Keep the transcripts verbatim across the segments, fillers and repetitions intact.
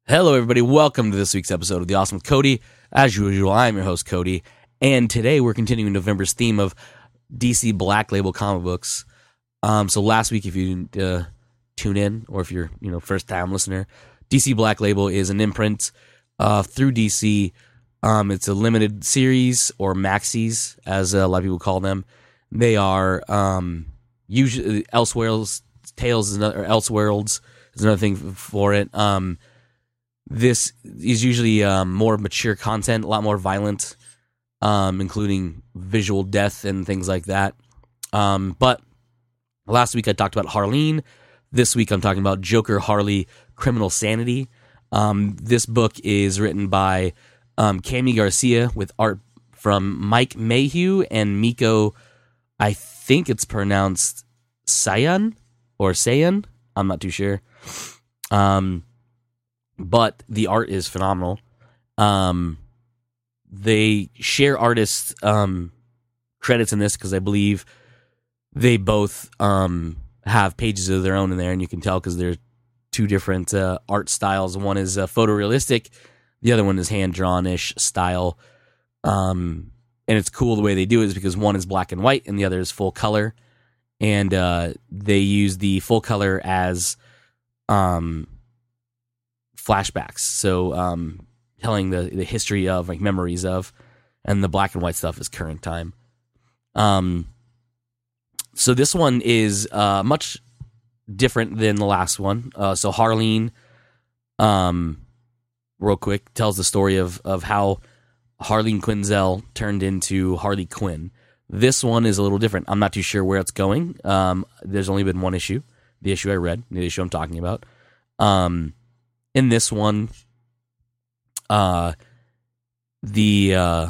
Hello, everybody. Welcome to this week's episode of The Awesome with Cody. As usual, I'm your host, Cody, and today we're continuing November's theme of D C Black Label comic books. Um, so last week, if you didn't uh, tune in, or if you're you know first-time listener, D C Black Label is an imprint uh, through D C. Um, it's a limited series, or maxis, as a lot of people call them. They are um, usually Elseworlds Tales is another, or Elseworlds is another thing for it. Um, This is usually um, more mature content, a lot more violent, um, including visual death and things like that. Um, but last week I talked about Harleen. This week I'm talking about Joker Harley Criminal Sanity. Um, this book is written by um, Cami Garcia with art from Mike Mayhew and Miko, I think it's pronounced Sayan or Sayan. I'm not too sure. Um... But the art is phenomenal. Um, they share artist um, credits in this because I believe they both um, have pages of their own in there, and you can tell because they're two different uh, art styles. One is uh, photorealistic, the other one is hand-drawn-ish style. Um, and it's cool the way they do it is because one is black and white and the other is full color. And uh, they use the full color as... Um, flashbacks, so um, telling the, the history of, like memories of, and the black and white stuff is current time. Um, so this one is uh, much different than the last one. Uh, so Harleen, um, real quick, tells the story of of how Harleen Quinzel turned into Harley Quinn. This one is a little different. I'm not too sure where it's going. Um, there's only been one issue, the issue I read, the issue I'm talking about. Um, In this one, uh, the uh,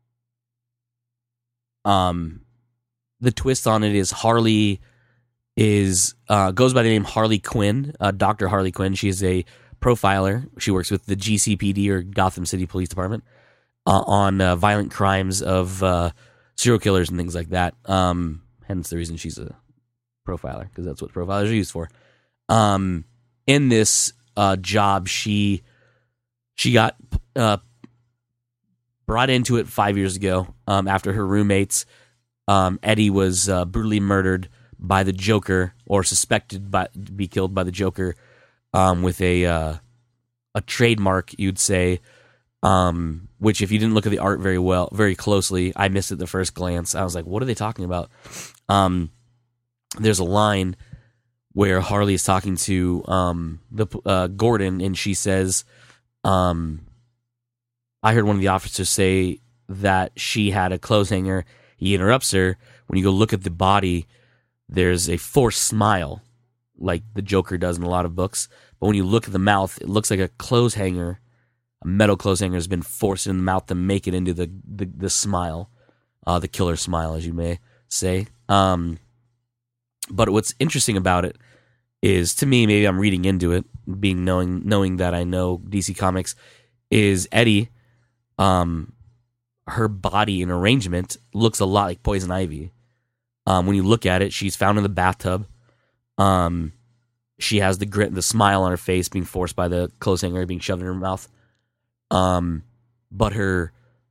um, the twist on it is Harley is uh, goes by the name Harley Quinn, uh, Doctor Harley Quinn. She is a profiler. She works with the G C P D, or Gotham City Police Department, uh, on uh, violent crimes of uh, serial killers and things like that. Um, hence the reason she's a profiler, because that's what profilers are used for. Um, in this Uh, job, she she got uh, brought into it five years ago um, after her roommates um, Eddie was uh, brutally murdered by the Joker, or suspected by, to be killed by the Joker, um, with a uh, a trademark, you'd say, um, which if you didn't look at the art very well, very closely, I missed it at the first glance. I was like, what are they talking about? Um, there's a line where Harley is talking to um, the uh, Gordon, and she says, um, I heard one of the officers say that she had a clothes hanger. He interrupts her. When you go look at the body, there's a forced smile, like the Joker does in a lot of books. But when you look at the mouth, it looks like a clothes hanger, a metal clothes hanger has been forced in the mouth to make it into the, the, the smile, uh, the killer smile, as you may say. Um, but what's interesting about it is, to me, maybe I'm reading into it, being knowing knowing that I know D C Comics, is Eddie, um, her body and arrangement looks a lot like Poison Ivy. Um, when you look at it, she's found in the bathtub. Um, she has the grit, the smile on her face, being forced by the clothes hanger being shoved in her mouth. Um, but her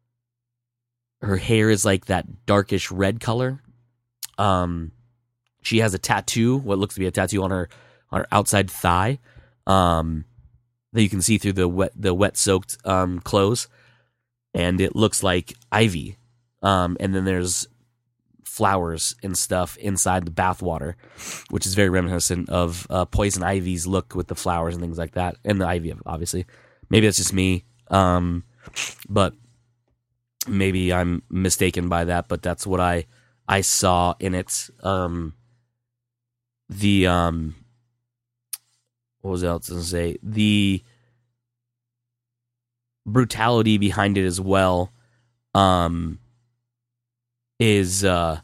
her hair is like that darkish red color. Um. She has a tattoo, what looks to be a tattoo on her on her outside thigh, um, that you can see through the wet the wet soaked um, clothes, and it looks like ivy. Um, and then there's flowers and stuff inside the bathwater, which is very reminiscent of uh, Poison Ivy's look with the flowers and things like that, and the ivy, obviously. Maybe that's just me, um, but maybe I'm mistaken by that. But that's what I I saw in it. Um, The um, what was else to say? The brutality behind it as well, um, is uh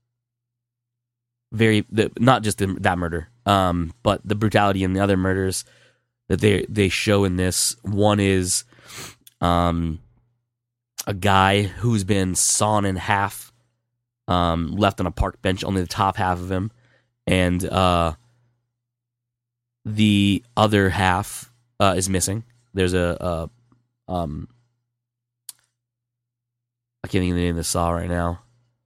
very the, not just the, that murder, um, but the brutality in the other murders that they they show in this. One is um a guy who's been sawn in half, um, left on a park bench, only the top half of him, and uh, the other half uh, is missing. there's a, a um I can't think of the name of the saw right now,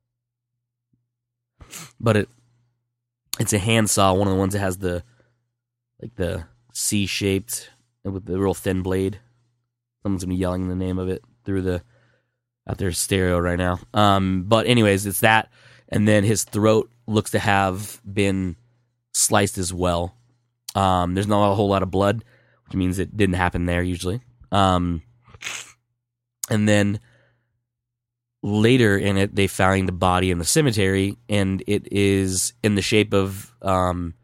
but it it's a hand saw, one of the ones that has the like the C shaped with the real thin blade. Someone's gonna be yelling the name of it through the out there stereo right now. Um, but anyways, it's that, and then his throat looks to have been sliced as well. Um, there's not a whole lot of blood, which means it didn't happen there usually. Um, and then later in it, they find the body in the cemetery, and it is in the shape of um,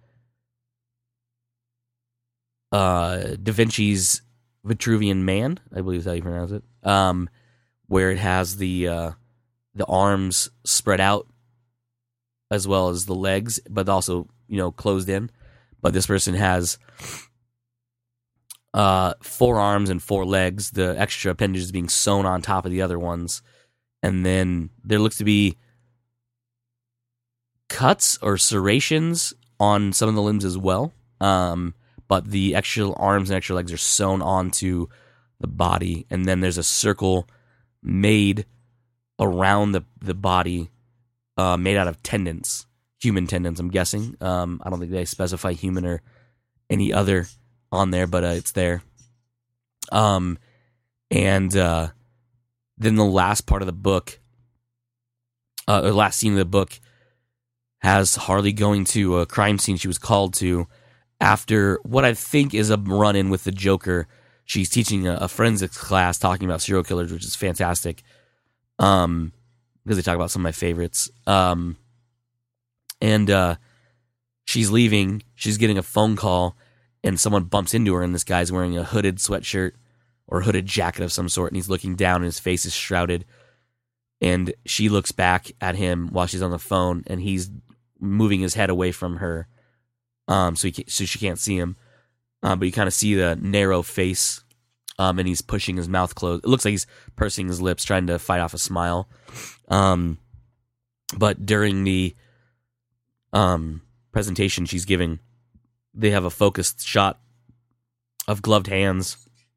uh, Da Vinci's Vitruvian Man, I believe is how you pronounce it, um, where it has the uh, the arms spread out as well as the legs, but also, you know, closed in. But this person has uh, four arms and four legs, the extra appendages being sewn on top of the other ones. And then there looks to be cuts or serrations on some of the limbs as well. Um, but the extra arms and extra legs are sewn onto the body. And then there's a circle made around the, the body, uh, made out of tendons, human tendons, I'm guessing. Um, I don't think they specify human or any other on there, but uh, it's there. Um, and uh, then the last part of the book, uh, or last scene of the book, has Harley going to a crime scene she was called to after what I think is a run-in with the Joker. She's teaching a, a forensics class talking about serial killers, which is fantastic. Um, because they talk about some of my favorites. Um, and uh, she's leaving. She's getting a phone call, and someone bumps into her, and this guy's wearing a hooded sweatshirt or a hooded jacket of some sort, and he's looking down, and his face is shrouded. And she looks back at him while she's on the phone, and he's moving his head away from her, um, so he so she can't see him. Um, but you kind of see the narrow face, um, and he's pushing his mouth closed. It looks like he's pursing his lips, trying to fight off a smile. Um, but during the um, presentation she's giving, they have a focused shot of gloved hands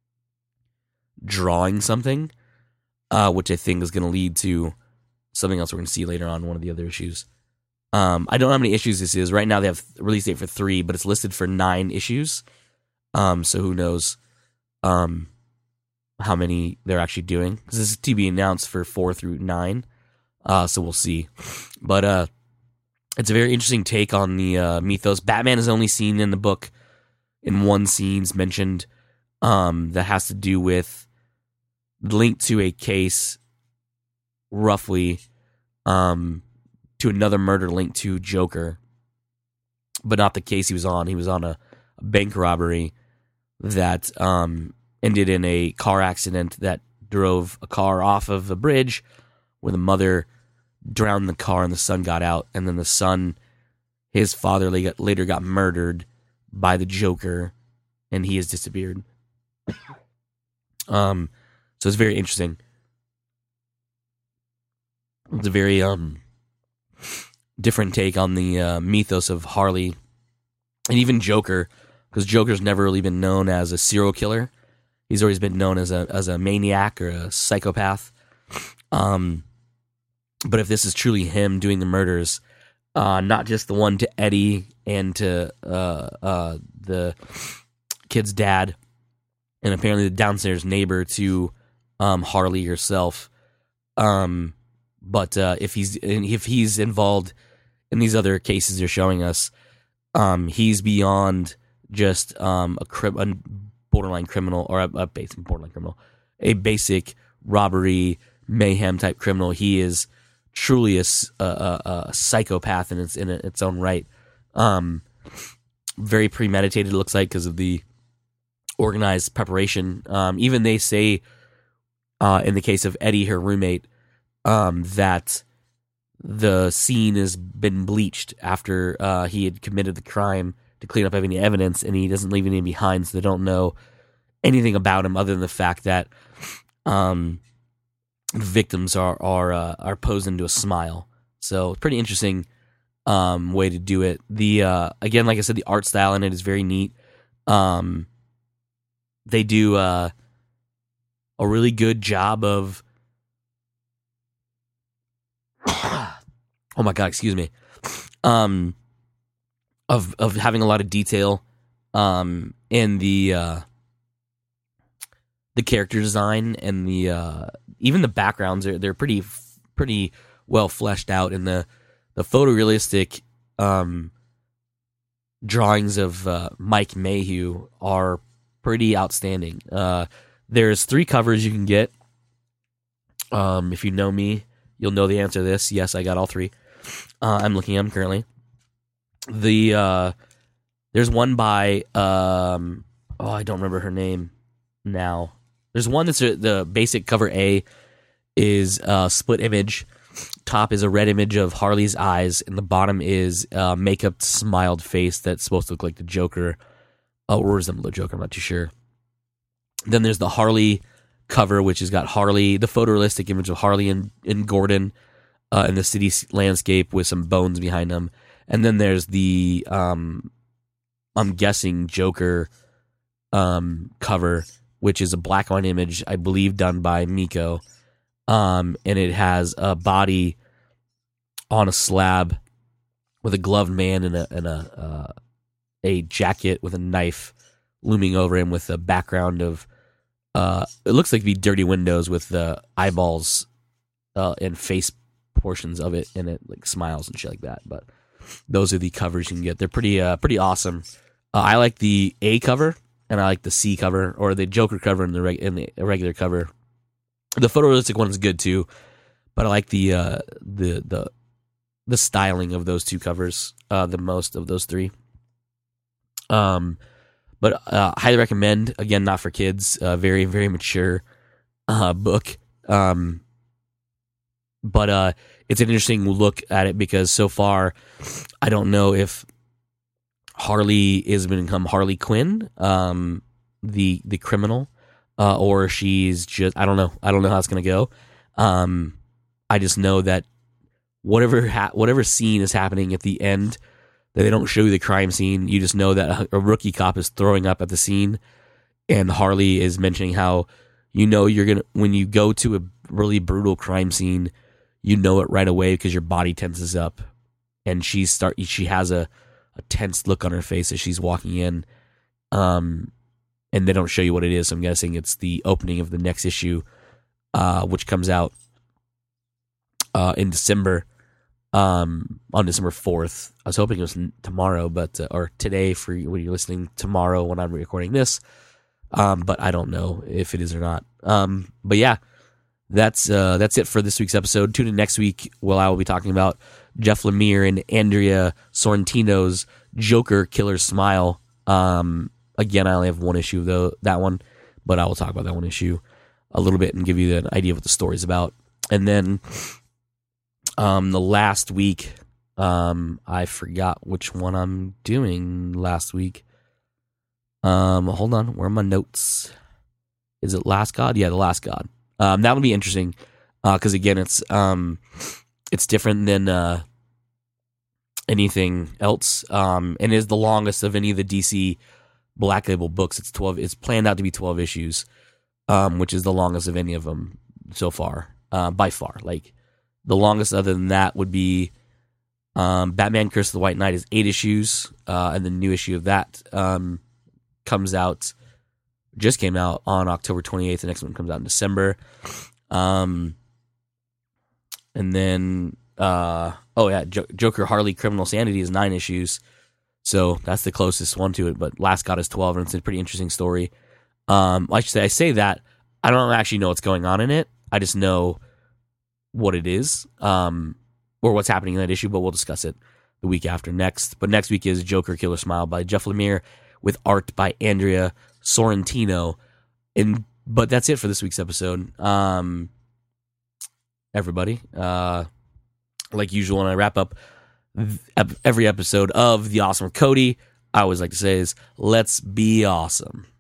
drawing something, uh, which I think is going to lead to something else we're going to see later on in one of the other issues. Um, I don't know how many issues this is. Right now they have a release date for three, but it's listed for nine issues. Um, so who knows um, how many they're actually doing. Because this is to be announced for four through nine. Uh, so we'll see. But uh, it's a very interesting take on the uh, mythos. Batman is only seen in the book in one scene's mentioned um, that has to do with linked to a case roughly um, to another murder linked to Joker, but not the case he was on. He was on a, a bank robbery that um, ended in a car accident that drove a car off of a bridge where the mother drowned the car and the son got out, and then the son, his father later got murdered by the Joker, and he has disappeared. um, so it's very interesting. It's a very um different take on the uh, mythos of Harley and even Joker, because Joker's never really been known as a serial killer. He's always been known as a as a maniac or a psychopath. Um, but if this is truly him doing the murders, uh, not just the one to Eddie and to uh, uh, the kid's dad, and apparently the downstairs neighbor to um, Harley herself. Um, but uh, if he's if he's involved in these other cases they're showing us, um, he's beyond just um, a, cri- a borderline criminal or a, a basic borderline criminal, a basic robbery mayhem type criminal. He is truly a, a, a psychopath in its in its own right. Um, very premeditated, it looks like, because of the organized preparation. Um, even they say, uh, in the case of Eddie, her roommate, um, that the scene has been bleached after uh, he had committed the crime to clean up any evidence, and he doesn't leave anything behind, so they don't know anything about him other than the fact that um, victims are are uh, are posed into a smile. So pretty interesting um, way to do it. The uh, again, like I said, the art style in it is very neat. Um, they do uh, a really good job of. Oh my god, excuse me. Um, of of having a lot of detail, um, in the uh, the character design and the uh, even the backgrounds are they're pretty pretty well fleshed out, and the the photorealistic um drawings of uh, Mike Mayhew are pretty outstanding. Uh, there's three covers you can get. Um, if you know me, you'll know the answer to this. Yes, I got all three. Uh, I'm looking at them currently. The uh, there's one by um, oh I don't remember her name now. There's one that's a, the basic cover A is a split image. Top is a red image of Harley's eyes, and the bottom is a makeup smiled face that's supposed to look like the Joker, uh, or resemble the Joker. I'm not too sure. Then there's the Harley cover, which has got Harley, the photorealistic image of Harley and, and Gordon uh, in the city landscape with some bones behind them. And then there's the, um, I'm guessing, Joker um, cover, which is a black and white image, I believe, done by Miko. Um, and it has a body on a slab with a gloved man and a and a uh, a jacket with a knife looming over him, with a background of uh, it looks like to be dirty windows with the eyeballs uh, and face portions of it, and it like smiles and shit like that. But those are the covers you can get. They're pretty uh, pretty awesome. Uh, I like the A cover, and I like the C cover, or the Joker cover and the reg- and the regular cover. The photorealistic one is good too, but I like the uh, the the the styling of those two covers uh, the most of those three. Um, but uh, highly recommend. Again, not for kids. Uh, very very mature uh, book. Um, but uh, it's an interesting look at it because so far, I don't know if Harley is going to become Harley Quinn, um, the the criminal. Uh, or she's just, I don't know. I don't know how it's going to go. Um, I just know that whatever ha- whatever scene is happening at the end, that they don't show you the crime scene. You just know that a, a rookie cop is throwing up at the scene. And Harley is mentioning how, you know, you're going to, when you go to a really brutal crime scene, you know it right away because your body tenses up. And she start, she has a, a tense look on her face as she's walking in. Um, And they don't show you what it is, so I'm guessing it's the opening of the next issue, uh, which comes out uh, in December, um, on December fourth. I was hoping it was tomorrow, but uh, or today for when you're listening, tomorrow when I'm recording this. Um, but I don't know if it is or not. Um, but yeah, that's uh, that's it for this week's episode. Tune in next week where I will be talking about Jeff Lemire and Andrea Sorrentino's Joker Killer Smile. Um, Again, I only have one issue, though, that one, but I will talk about that one issue a little bit and give you an idea of what the story's about. And then um, the last week, um, I forgot which one I'm doing last week. Um, hold on, where are my notes? Is it Last God? Yeah, The Last God. Um, that would be interesting because, uh, again, it's um, it's different than uh, anything else, um, and is the longest of any of the D C Black Label books. It's twelve. It's planned out to be twelve issues, um, which is the longest of any of them so far, uh, by far. Like the longest, other than that, would be um, Batman: Curse of the White Knight is eight issues, uh, and the new issue of that um, comes out. Just came out on October twenty-eighth. The next one comes out in December, um, and then uh, oh yeah, J- Joker Harley Criminal Sanity is nine issues. So that's the closest one to it, but Last God is twelve, and it's a pretty interesting story. Um, I should say, I say that I don't actually know what's going on in it. I just know what it is, um, or what's happening in that issue. But we'll discuss it the week after next. But next week is Joker Killer Smile by Jeff Lemire with art by Andrea Sorrentino. And but that's it for this week's episode. Um, everybody, uh, like usual, when I wrap up every episode of The Awesome with Cody, I always like to say is, let's be awesome.